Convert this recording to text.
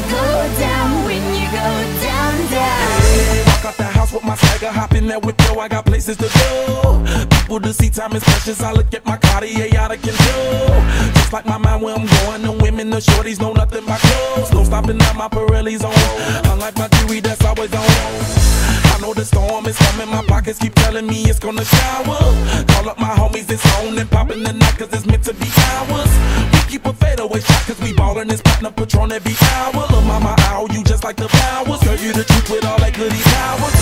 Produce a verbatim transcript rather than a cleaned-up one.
go down, when you go down, down. Hey, walk out the house with my swagger, hop in that whip, yo, I got places to go. People to see, time is precious, I look at my Cartier out of control. Just like my mind where I'm going, the women, the shorties know nothing but clothes. No stopping at my Pirelli's on, unlike my jewelry that's always on. I know the storm is coming, my pockets keep telling me it's gonna shower. Call up my homies, it's on and popping the night cause it's meant to be ours. We keep a fadeaway shot cause we ballin' this platinum Patron every hour. Look mama, ow, you just like the flowers. Girl, you the truth with all that goody powers.